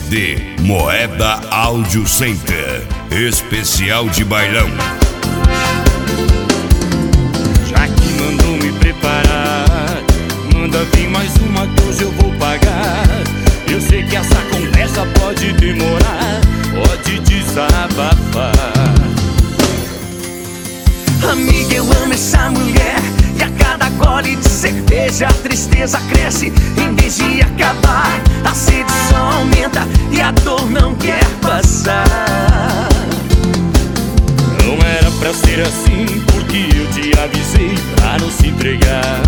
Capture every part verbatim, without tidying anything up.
D Moeda Audio Center, especial de bailão. Já que mandou me preparar, manda vir mais uma que hoje eu vou pagar. Eu sei que essa conversa pode demorar, pode desabafar. Amiga, eu amo essa mulher, e a cada gole de cerveja a tristeza cresce. Em vez de acabar, a sede só aumenta e a dor não quer passar. Não era pra ser assim, porque eu te avisei pra não se entregar.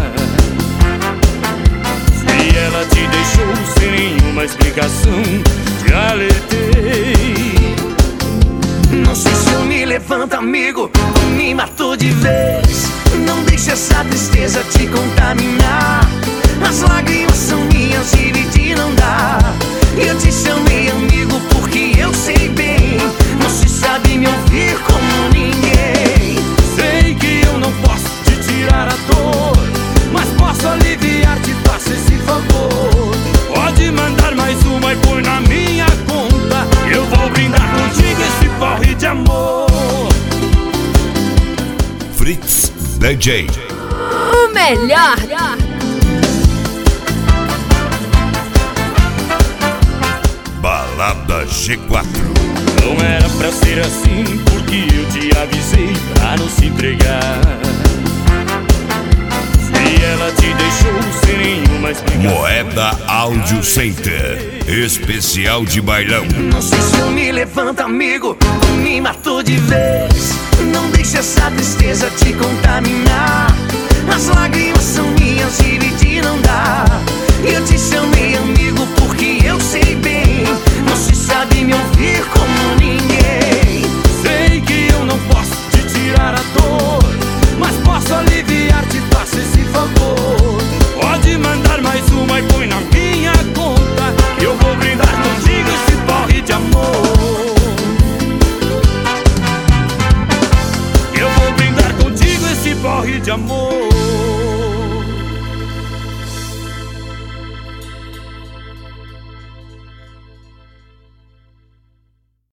Se ela te deixou sem nenhuma explicação, te alertei. Não sei se eu me levanto, amigo, ou me matou de vez. Não deixe essa tristeza te contaminar. As lágrimas são minhas, dividir não dá. Eu te chamei amigo porque eu sei bem, você sabe me ouvir como ninguém. Sei que eu não posso te tirar a dor, mas posso aliviar, te faço esse favor. Pode mandar mais uma e põe na minha conta. Eu vou brindar contigo esse porre de amor. Fritz D J, o melhor. Balada G quatro. Não era pra ser assim, porque eu te avisei pra não se entregar. Se ela te deixou sem nenhuma explicação, Moeda Audio Center, especial de bailão. Não sei se eu me levanto, amigo, ou me matou de vez. Não deixe essa tristeza te contaminar. As lágrimas são minhas, dividir não dá. Eu te chamei amigo porque eu sei bem, você sabe me ouvir como ninguém. Sei que eu não posso te tirar a dor, mas posso aliviar, te faço esse favor. Pode mandar mais uma e põe na minha conta. Eu vou brindar contigo esse porre de amor. Eu vou brindar contigo esse porre de amor.